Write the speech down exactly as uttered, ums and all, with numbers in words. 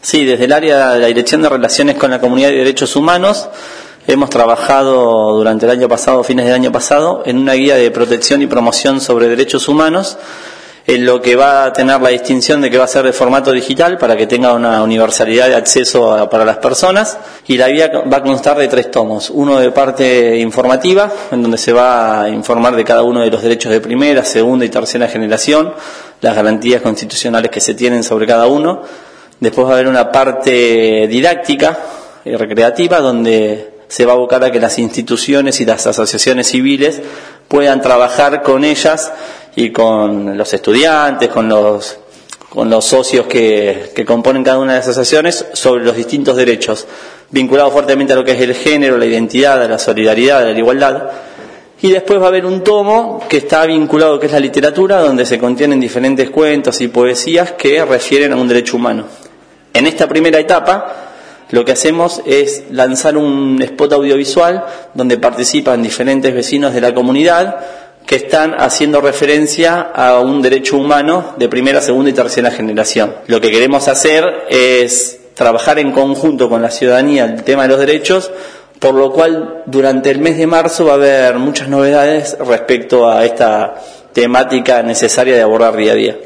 Sí, desde el área de la Dirección de Relaciones con la Comunidad y Derechos Humanos hemos trabajado durante el año pasado, fines del año pasado, en una guía de protección y promoción sobre derechos humanos, en lo que va a tener la distinción de que va a ser de formato digital para que tenga una universalidad de acceso a, para las personas, y la guía va a constar de tres tomos: uno de parte informativa, en donde se va a informar de cada uno de los derechos de primera, segunda y tercera generación, las garantías constitucionales que se tienen sobre cada uno. Después va a haber una parte didáctica y recreativa, donde se va a abocar a que las instituciones y las asociaciones civiles puedan trabajar con ellas y con los estudiantes, con los, con los socios que, que componen cada una de las asociaciones, sobre los distintos derechos, vinculados fuertemente a lo que es el género, la identidad, a la solidaridad, a la igualdad. Y después va a haber un tomo que está vinculado a lo que es la literatura, donde se contienen diferentes cuentos y poesías que refieren a un derecho humano. En esta primera etapa, lo que hacemos es lanzar un spot audiovisual donde participan diferentes vecinos de la comunidad que están haciendo referencia a un derecho humano de primera, segunda y tercera generación. Lo que queremos hacer es trabajar en conjunto con la ciudadanía el tema de los derechos, por lo cual durante el mes de marzo va a haber muchas novedades respecto a esta temática necesaria de abordar día a día.